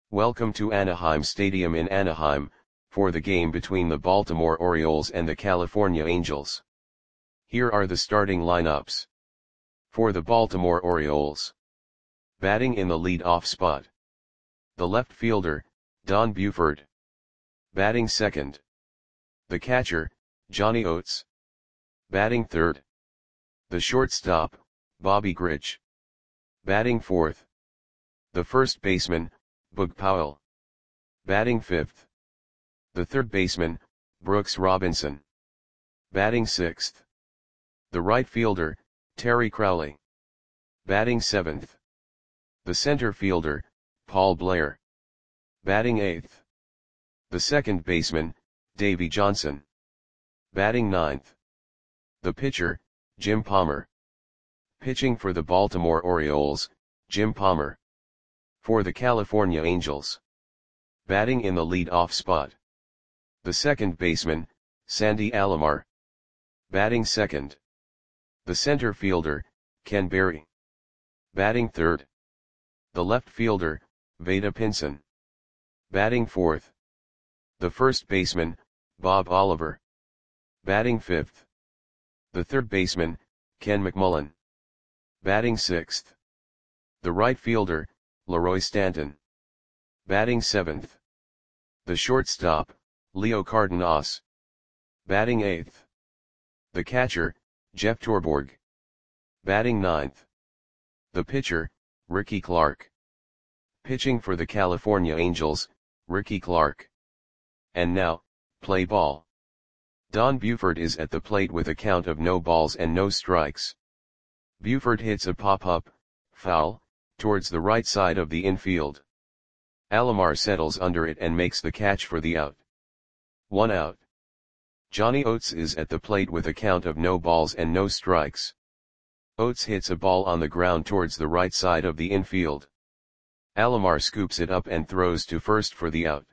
Welcome to Anaheim Stadium in Anaheim, for the game between the Baltimore Orioles and the California Angels. Here are the starting lineups. For the Baltimore Orioles. Batting in the lead-off spot. The left fielder, Don Buford. Batting second. The catcher, Johnny Oates. Batting third. The shortstop, Bobby Grich. Batting fourth. The first baseman, Boog Powell. Batting fifth. The third baseman, Brooks Robinson. Batting sixth. The right fielder, Terry Crowley. Batting seventh. The center fielder, Paul Blair. Batting eighth. The second baseman, Davey Johnson. Batting ninth. The pitcher, Jim Palmer. Pitching for the Baltimore Orioles, Jim Palmer. For the California Angels. Batting in the lead-off spot. The second baseman, Sandy Alomar. Batting second. The center fielder, Ken Berry. Batting third. The left fielder, Vada Pinson. Batting fourth. The first baseman, Bob Oliver. Batting fifth. The third baseman, Ken McMullen. Batting sixth. The right fielder, Leroy Stanton. Batting seventh. The shortstop, Leo Cardenas. Batting eighth. The catcher, Jeff Torborg. Batting ninth. The pitcher, Ricky Clark. Pitching for the California Angels, Ricky Clark. And now, play ball. Don Buford is at the plate with a count of no balls and no strikes. Buford hits a pop-up, foul, towards the right side of the infield. Alomar settles under it and makes the catch for the out. 1 out. Johnny Oates is at the plate with a count of no balls and no strikes. Oates hits a ball on the ground towards the right side of the infield. Alomar scoops it up and throws to first for the out.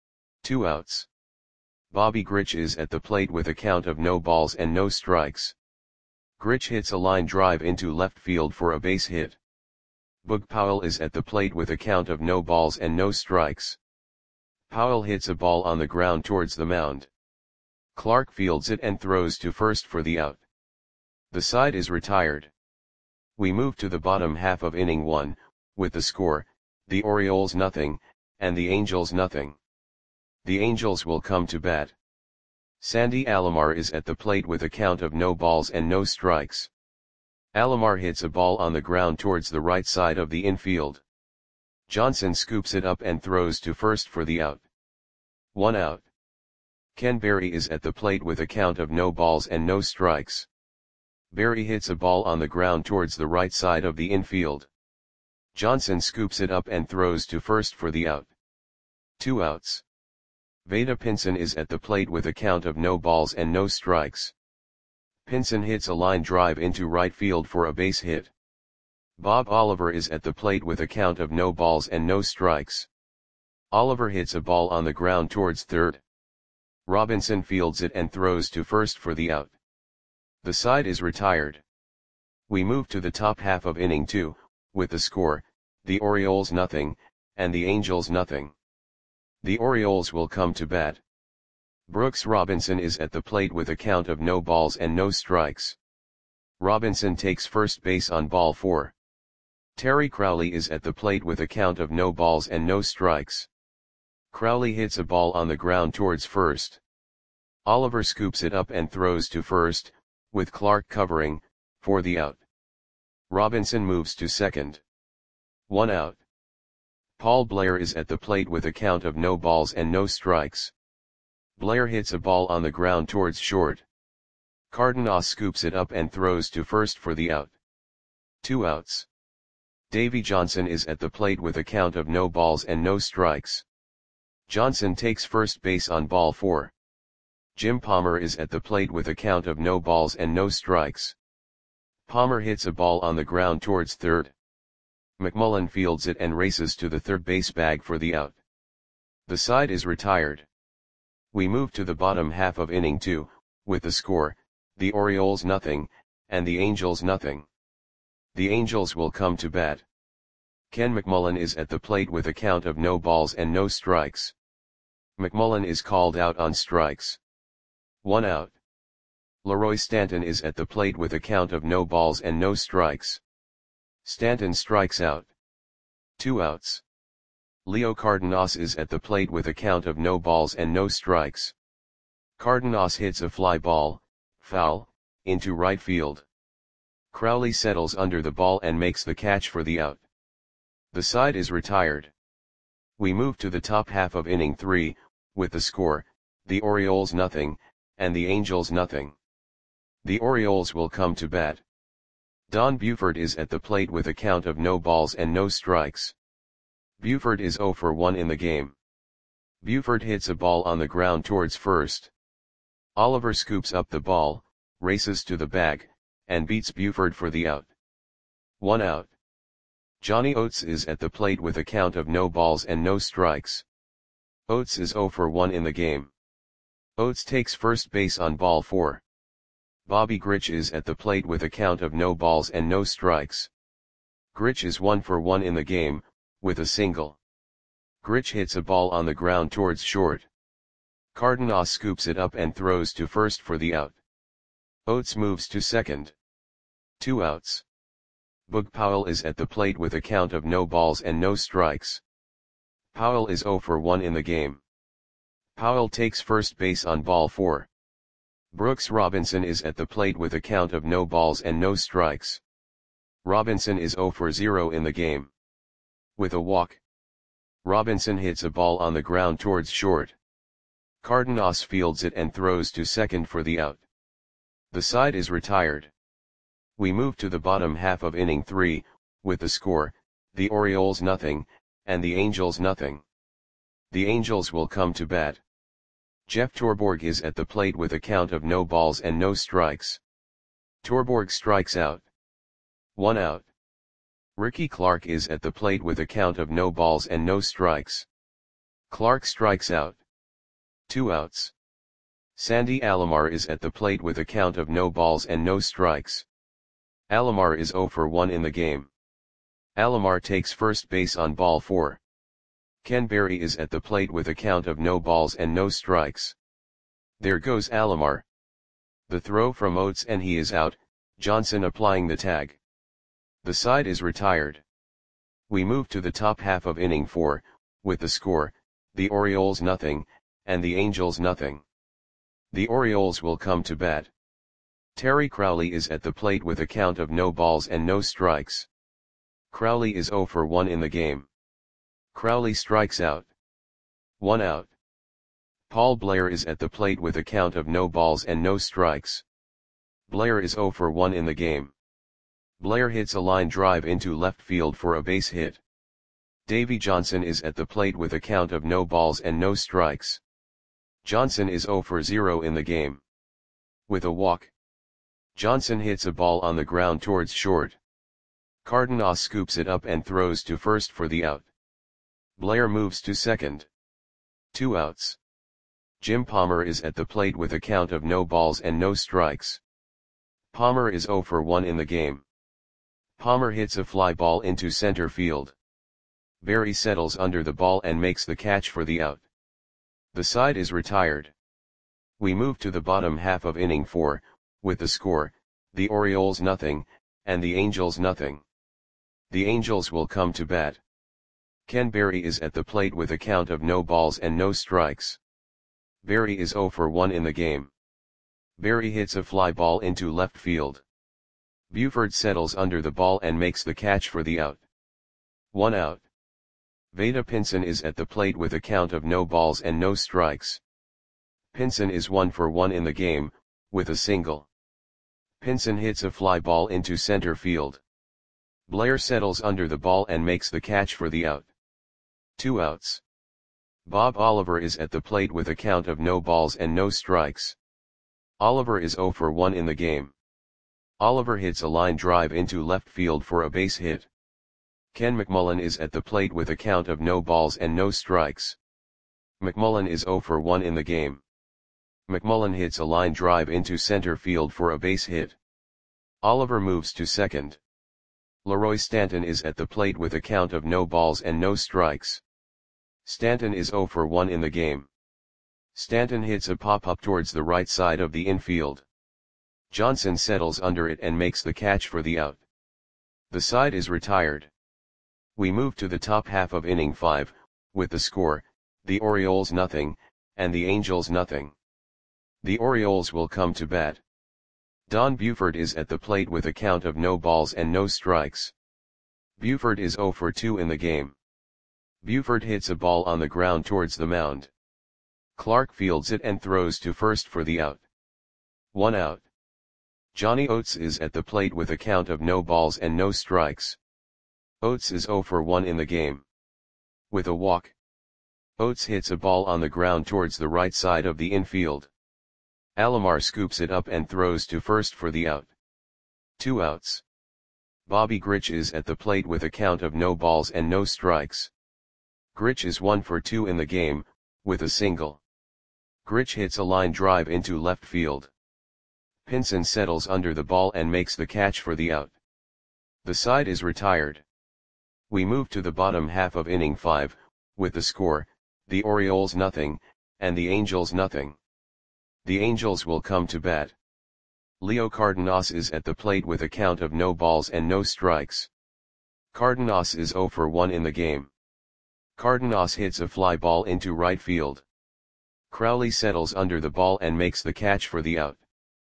2 outs. Bobby Grich is at the plate with a count of no balls and no strikes. Grich hits a line drive into left field for a base hit. Boog Powell is at the plate with a count of no balls and no strikes. Powell hits a ball on the ground towards the mound. Clark fields it and throws to first for the out. The side is retired. We move to the bottom half of inning 1, with the score, the Orioles nothing, and the Angels nothing. The Angels will come to bat. Sandy Alomar is at the plate with a count of no balls and no strikes. Alomar hits a ball on the ground towards the right side of the infield. Johnson scoops it up and throws to first for the out. 1 out. Ken Berry is at the plate with a count of no balls and no strikes. Berry hits a ball on the ground towards the right side of the infield. Johnson scoops it up and throws to first for the out. 2 outs. Vada Pinson is at the plate with a count of no balls and no strikes. Pinson hits a line drive into right field for a base hit. Bob Oliver is at the plate with a count of no balls and no strikes. Oliver hits a ball on the ground towards third. Robinson fields it and throws to first for the out. The side is retired. We move to the top half of inning 2, with the score, the Orioles nothing, and the Angels nothing. The Orioles will come to bat. Brooks Robinson is at the plate with a count of no balls and no strikes. Robinson takes first base on ball 4. Terry Crowley is at the plate with a count of no balls and no strikes. Crowley hits a ball on the ground towards first. Oliver scoops it up and throws to first, with Clark covering, for the out. Robinson moves to second. 1 out. Paul Blair is at the plate with a count of no balls and no strikes. Blair hits a ball on the ground towards short. Cardenas scoops it up and throws to first for the out. 2 outs. Davey Johnson is at the plate with a count of no balls and no strikes. Johnson takes first base on ball 4. Jim Palmer is at the plate with a count of no balls and no strikes. Palmer hits a ball on the ground towards third. McMullen fields it and races to the third base bag for the out. The side is retired. We move to the bottom half of inning 2, with the score, the Orioles nothing, and the Angels nothing. The Angels will come to bat. Ken McMullen is at the plate with a count of no balls and no strikes. McMullen is called out on strikes. 1 out. Leroy Stanton is at the plate with a count of no balls and no strikes. Stanton strikes out. 2 outs. Leo Cardenas is at the plate with a count of no balls and no strikes. Cardenas hits a fly ball, foul, into right field. Crowley settles under the ball and makes the catch for the out. The side is retired. We move to the top half of inning 3, with the score, the Orioles nothing, and the Angels nothing. The Orioles will come to bat. Don Buford is at the plate with a count of no balls and no strikes. Buford is 0 for 1 in the game. Buford hits a ball on the ground towards first. Oliver scoops up the ball, races to the bag, and beats Buford for the out. 1 out. Johnny Oates is at the plate with a count of no balls and no strikes. Oates is 0 for 1 in the game. Oates takes first base on ball 4. Bobby Grich is at the plate with a count of no balls and no strikes. Grich is 1 for 1 in the game, with a single. Grich hits a ball on the ground towards short. Cardenas scoops it up and throws to first for the out. Oates moves to second. 2 outs. Boog Powell is at the plate with a count of no balls and no strikes. Powell is 0 for 1 in the game. Powell takes first base on ball 4. Brooks Robinson is at the plate with a count of no balls and no strikes. Robinson is 0 for 0 in the game. With a walk, Robinson hits a ball on the ground towards short. Cardenas fields it and throws to second for the out. The side is retired. We move to the bottom half of inning 3, with the score, the Orioles nothing, and the Angels nothing. The Angels will come to bat. Jeff Torborg is at the plate with a count of no balls and no strikes. Torborg strikes out. 1 out. Ricky Clark is at the plate with a count of no balls and no strikes. Clark strikes out. 2 outs. Sandy Alomar is at the plate with a count of no balls and no strikes. Alomar is 0 for 1 in the game. Alomar takes first base on ball 4. Ken Berry is at the plate with a count of no balls and no strikes. There goes Alomar. The throw from Oates and he is out, Johnson applying the tag. The side is retired. We move to the top half of inning 4, with the score, the Orioles nothing, and the Angels nothing. The Orioles will come to bat. Terry Crowley is at the plate with a count of no balls and no strikes. Crowley is 0 for 1 in the game. Crowley strikes out. 1 out. Paul Blair is at the plate with a count of no balls and no strikes. Blair is 0 for 1 in the game. Blair hits a line drive into left field for a base hit. Davey Johnson is at the plate with a count of no balls and no strikes. Johnson is 0 for 0 in the game. With a walk, Johnson hits a ball on the ground towards short. Cardenas scoops it up and throws to first for the out. Blair moves to second. 2 outs. Jim Palmer is at the plate with a count of no balls and no strikes. Palmer is 0 for 1 in the game. Palmer hits a fly ball into center field. Berry settles under the ball and makes the catch for the out. The side is retired. We move to the bottom half of inning 4, with the score, the Orioles nothing, and the Angels nothing. The Angels will come to bat. Ken Berry is at the plate with a count of no balls and no strikes. Berry is 0 for 1 in the game. Berry hits a fly ball into left field. Buford settles under the ball and makes the catch for the out. 1 out. Vada Pinson is at the plate with a count of no balls and no strikes. Pinson is 1 for 1 in the game, with a single. Pinson hits a fly ball into center field. Blair settles under the ball and makes the catch for the out. 2 outs. Bob Oliver is at the plate with a count of no balls and no strikes. Oliver is 0 for 1 in the game. Oliver hits a line drive into left field for a base hit. Ken McMullen is at the plate with a count of no balls and no strikes. McMullen is 0 for 1 in the game. McMullen hits a line drive into center field for a base hit. Oliver moves to second. Leroy Stanton is at the plate with a count of no balls and no strikes. Stanton is 0 for 1 in the game. Stanton hits a pop-up towards the right side of the infield. Johnson settles under it and makes the catch for the out. The side is retired. We move to the top half of inning 5, with the score, the Orioles nothing, and the Angels nothing. The Orioles will come to bat. Don Buford is at the plate with a count of no balls and no strikes. Buford is 0 for 2 in the game. Buford hits a ball on the ground towards the mound. Clark fields it and throws to first for the out. 1 out. Johnny Oates is at the plate with a count of no balls and no strikes. Oates is 0 for 1 in the game. With a walk. Oates hits a ball on the ground towards the right side of the infield. Alomar scoops it up and throws to first for the out. 2 outs. Bobby Grich is at the plate with a count of no balls and no strikes. Grich is 1 for 2 in the game, with a single. Grich hits a line drive into left field. Pinson settles under the ball and makes the catch for the out. The side is retired. We move to the bottom half of inning 5, with the score, the Orioles nothing, and the Angels nothing. The Angels will come to bat. Leo Cardenas is at the plate with a count of no balls and no strikes. Cardenas is 0 for 1 in the game. Cardenas hits a fly ball into right field. Crowley settles under the ball and makes the catch for the out.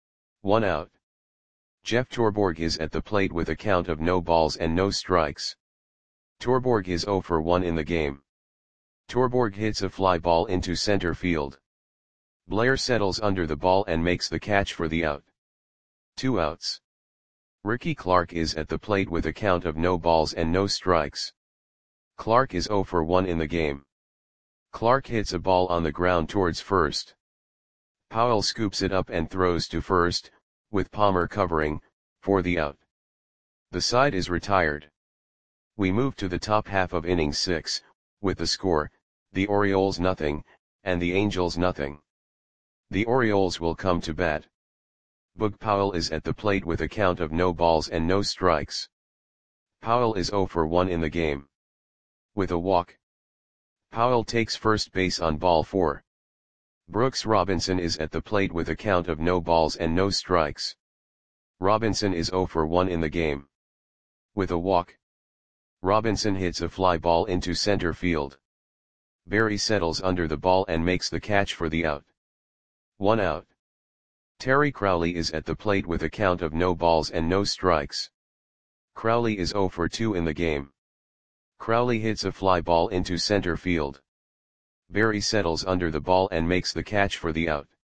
1 out. Jeff Torborg is at the plate with a count of no balls and no strikes. Torborg is 0 for 1 in the game. Torborg hits a fly ball into center field. Blair settles under the ball and makes the catch for the out. 2 outs. Ricky Clark is at the plate with a count of no balls and no strikes. Clark is 0 for 1 in the game. Clark hits a ball on the ground towards first. Powell scoops it up and throws to first, with Palmer covering, for the out. The side is retired. We move to the top half of inning 6, with the score, the Orioles nothing, and the Angels nothing. The Orioles will come to bat. Boog Powell is at the plate with a count of no balls and no strikes. Powell is 0 for 1 in the game. With a walk. Powell takes first base on ball 4. Brooks Robinson is at the plate with a count of no balls and no strikes. Robinson is 0 for 1 in the game. With a walk. Robinson hits a fly ball into center field. Barry settles under the ball and makes the catch for the out. 1 out. Terry Crowley is at the plate with a count of no balls and no strikes. Crowley is 0 for 2 in the game. Crowley hits a fly ball into center field. Barry settles under the ball and makes the catch for the out.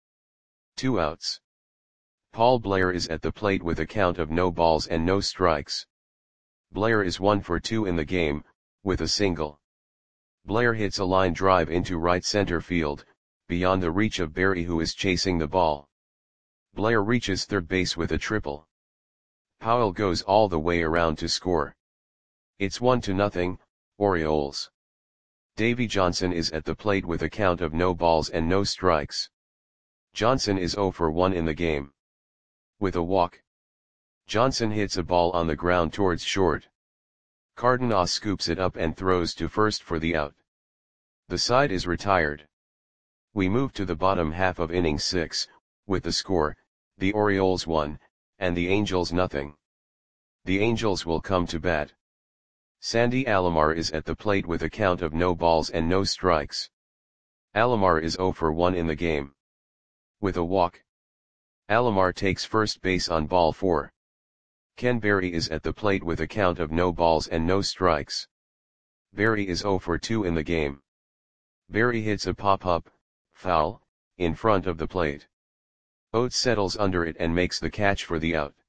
2 outs. Paul Blair is at the plate with a count of no balls and no strikes. Blair is 1 for 2 in the game, with a single. Blair hits a line drive into right center field, beyond the reach of Barry who is chasing the ball. Blair reaches third base with a triple. Powell goes all the way around to score. It's 1-0, Orioles. Davy Johnson is at the plate with a count of no balls and no strikes. Johnson is 0 for 1 in the game. With a walk. Johnson hits a ball on the ground towards short. Cardenas scoops it up and throws to first for the out. The side is retired. We move to the bottom half of inning 6, with the score, the Orioles 1, and the Angels nothing. The Angels will come to bat. Sandy Alomar is at the plate with a count of no balls and no strikes. Alomar is 0 for 1 in the game. With a walk. Alomar takes first base on ball 4. Ken Berry is at the plate with a count of no balls and no strikes. Berry is 0 for 2 in the game. Berry hits a pop-up, foul, in front of the plate. Oates settles under it and makes the catch for the out.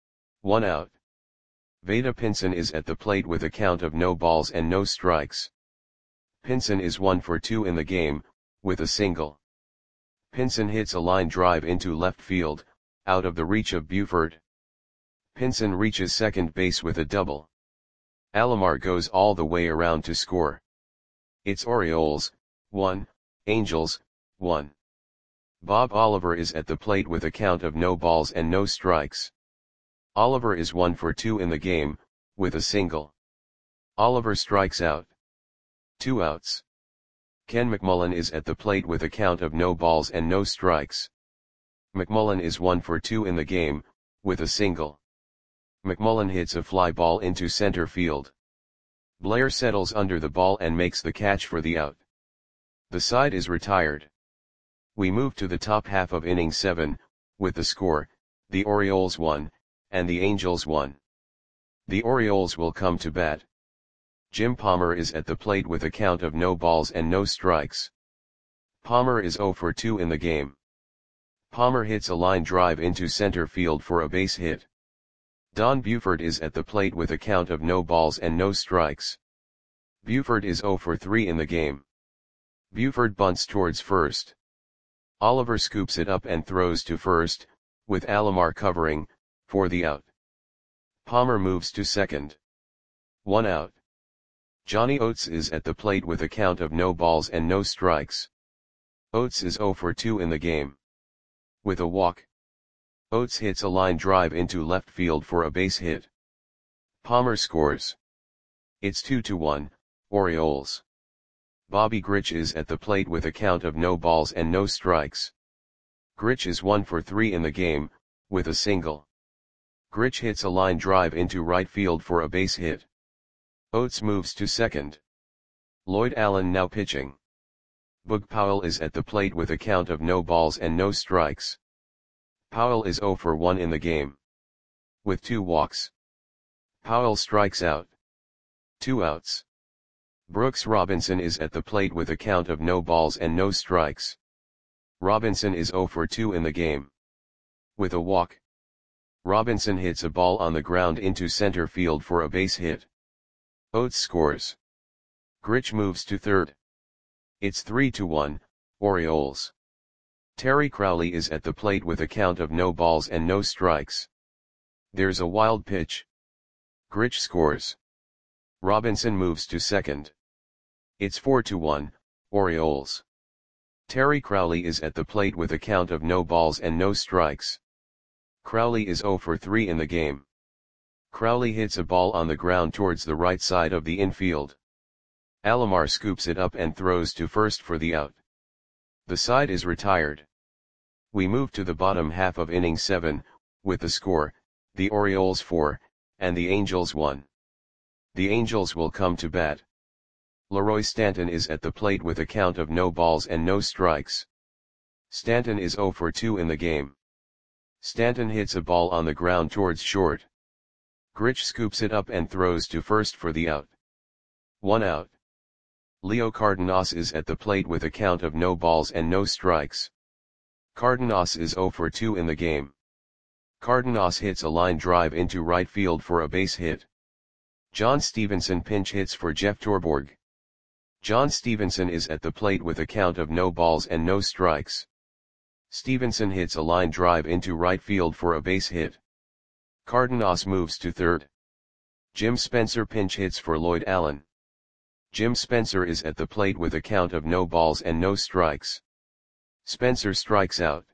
1 out. Vada Pinson is at the plate with a count of no balls and no strikes. Pinson is 1 for 2 in the game, with a single. Pinson hits a line drive into left field, out of the reach of Buford. Pinson reaches second base with a double. Alomar goes all the way around to score. It's Orioles, 1, Angels, 1. Bob Oliver is at the plate with a count of no balls and no strikes. Oliver is 1 for 2 in the game, with a single. Oliver strikes out. 2 outs. Ken McMullen is at the plate with a count of no balls and no strikes. McMullen is 1 for 2 in the game, with a single. McMullen hits a fly ball into center field. Blair settles under the ball and makes the catch for the out. The side is retired. We move to the top half of inning 7, with the score, the Orioles 1, and the Angels 1. The Orioles will come to bat. Jim Palmer is at the plate with a count of no balls and no strikes. Palmer is 0 for 2 in the game. Palmer hits a line drive into center field for a base hit. Don Buford is at the plate with a count of no balls and no strikes. Buford is 0 for 3 in the game. Buford bunts towards first. Oliver scoops it up and throws to first, with Alomar covering, for the out. Palmer moves to second. 1 out. Johnny Oates is at the plate with a count of no balls and no strikes. Oates is 0 for 2 in the game. With a walk. Oates hits a line drive into left field for a base hit. Palmer scores. It's 2-1, Orioles. Bobby Grich is at the plate with a count of no balls and no strikes. Grich is 1 for 3 in the game, with a single. Grich hits a line drive into right field for a base hit. Oates moves to second. Lloyd Allen now pitching. Boog Powell is at the plate with a count of no balls and no strikes. Powell is 0 for 1 in the game. With 2 walks. Powell strikes out. 2 outs. Brooks Robinson is at the plate with a count of no balls and no strikes. Robinson is 0 for 2 in the game. With a walk. Robinson hits a ball on the ground into center field for a base hit. Oates scores. Grich moves to third. It's 3-1, Orioles. Terry Crowley is at the plate with a count of no balls and no strikes. There's a wild pitch. Grich scores. Robinson moves to second. It's 4-1, Orioles. Terry Crowley is at the plate with a count of no balls and no strikes. Crowley is 0 for 3 in the game. Crowley hits a ball on the ground towards the right side of the infield. Alomar scoops it up and throws to first for the out. The side is retired. We move to the bottom half of inning 7, with the score, the Orioles 4, and the Angels 1. The Angels will come to bat. Leroy Stanton is at the plate with a count of no balls and no strikes. Stanton is 0 for 2 in the game. Stanton hits a ball on the ground towards short. Grich scoops it up and throws to first for the out. 1 out. Leo Cardenas is at the plate with a count of no balls and no strikes. Cardenas is 0 for 2 in the game. Cardenas hits a line drive into right field for a base hit. John Stevenson pinch hits for Jeff Torborg. John Stevenson is at the plate with a count of no balls and no strikes. Stevenson hits a line drive into right field for a base hit. Cardenas moves to third. Jim Spencer pinch hits for Lloyd Allen. Jim Spencer is at the plate with a count of no balls and no strikes. Spencer strikes out.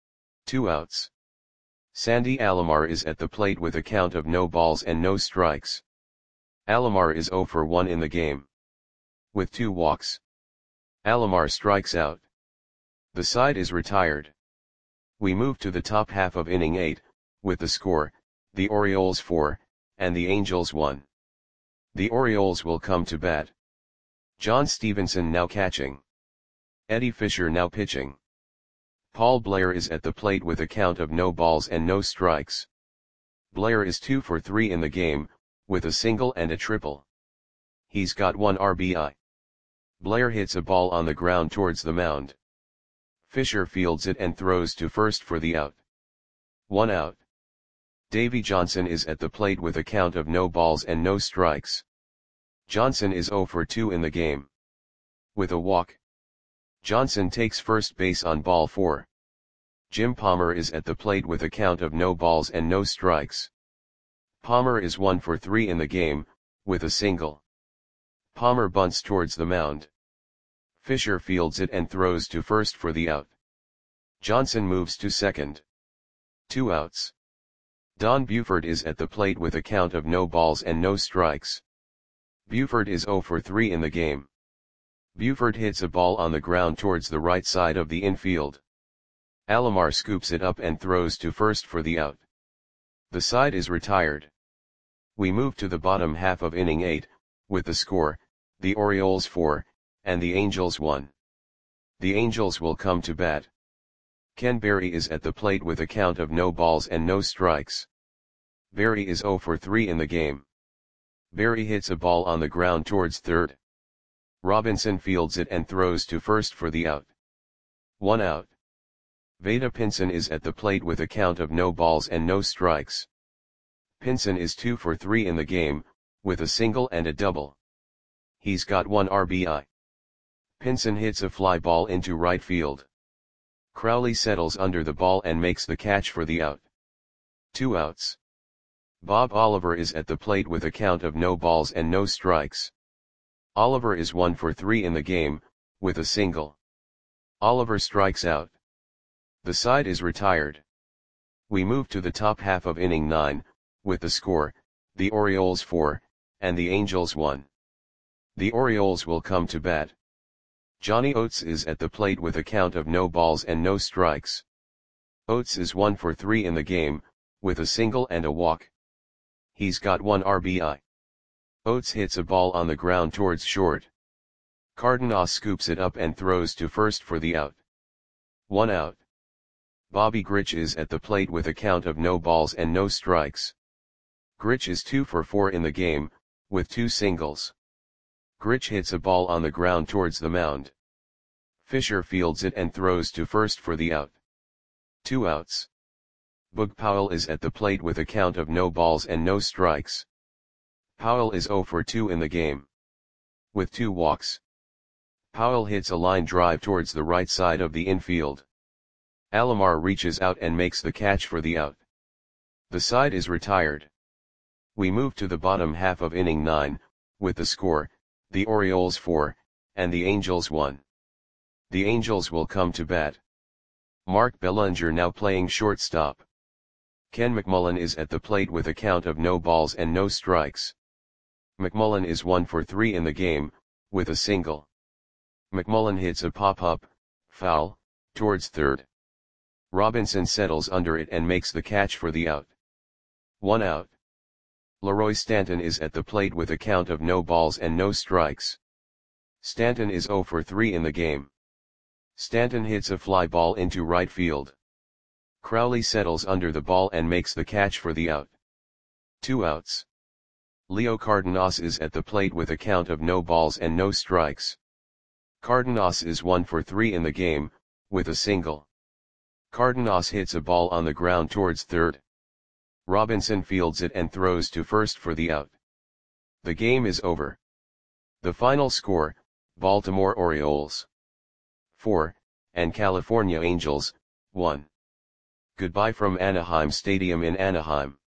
2 outs. Sandy Alomar is at the plate with a count of no balls and no strikes. Alomar is 0 for 1 in the game. With 2 walks. Alomar strikes out. The side is retired. We move to the top half of inning 8, with the score, the Orioles 4, and the Angels 1. The Orioles will come to bat. John Stevenson now catching. Eddie Fisher now pitching. Paul Blair is at the plate with a count of no balls and no strikes. Blair is 2 for 3 in the game, with a single and a triple. He's got 1 RBI. Blair hits a ball on the ground towards the mound. Fisher fields it and throws to first for the out. 1 out. Davey Johnson is at the plate with a count of no balls and no strikes. Johnson is 0 for 2 in the game. With a walk. Johnson takes first base on ball 4. Jim Palmer is at the plate with a count of no balls and no strikes. Palmer is 1 for 3 in the game, with a single. Palmer bunts towards the mound. Fisher fields it and throws to first for the out. Johnson moves to second. 2 outs. Don Buford is at the plate with a count of no balls and no strikes. Buford is 0 for 3 in the game. Buford hits a ball on the ground towards the right side of the infield. Alomar scoops it up and throws to first for the out. The side is retired. We move to the bottom half of inning 8, with the score, the Orioles 4, and the Angels 1. The Angels will come to bat. Ken Berry is at the plate with a count of no balls and no strikes. Berry is 0 for 3 in the game. Berry hits a ball on the ground towards third. Robinson fields it and throws to first for the out. 1 out. Vada Pinson is at the plate with a count of no balls and no strikes. Pinson is 2 for 3 in the game, with a single and a double. He's got 1 RBI. Pinson hits a fly ball into right field. Crowley settles under the ball and makes the catch for the out. 2 outs. Bob Oliver is at the plate with a count of no balls and no strikes. Oliver is 1 for 3 in the game, with a single. Oliver strikes out. The side is retired. We move to the top half of inning 9, with the score, the Orioles 4, and the Angels 1. The Orioles will come to bat. Johnny Oates is at the plate with a count of no balls and no strikes. Oates is 1 for 3 in the game, with a single and a walk. He's got 1 RBI. Oates hits a ball on the ground towards short. Cardenas scoops it up and throws to first for the out. 1 out. Bobby Grich is at the plate with a count of no balls and no strikes. Grich is 2 for 4 in the game, with 2 singles. Grich hits a ball on the ground towards the mound. Fisher fields it and throws to first for the out. 2 outs. Boog Powell is at the plate with a count of no balls and no strikes. Powell is 0 for 2 in the game. With 2 walks. Powell hits a line drive towards the right side of the infield. Alomar reaches out and makes the catch for the out. The side is retired. We move to the bottom half of inning 9, with the score, the Orioles 4, and the Angels 1. The Angels will come to bat. Mark Bellinger now playing shortstop. Ken McMullen is at the plate with a count of no balls and no strikes. McMullen is 1 for 3 in the game, with a single. McMullen hits a pop-up, foul, towards third. Robinson settles under it and makes the catch for the out. 1 out. Leroy Stanton is at the plate with a count of no balls and no strikes. Stanton is 0 for 3 in the game. Stanton hits a fly ball into right field. Crowley settles under the ball and makes the catch for the out. 2 outs. Leo Cardenas is at the plate with a count of no balls and no strikes. Cardenas is 1 for 3 in the game, with a single. Cardenas hits a ball on the ground towards third. Robinson fields it and throws to first for the out. The game is over. The final score, Baltimore Orioles 4, and California Angels 1. Goodbye from Anaheim Stadium in Anaheim.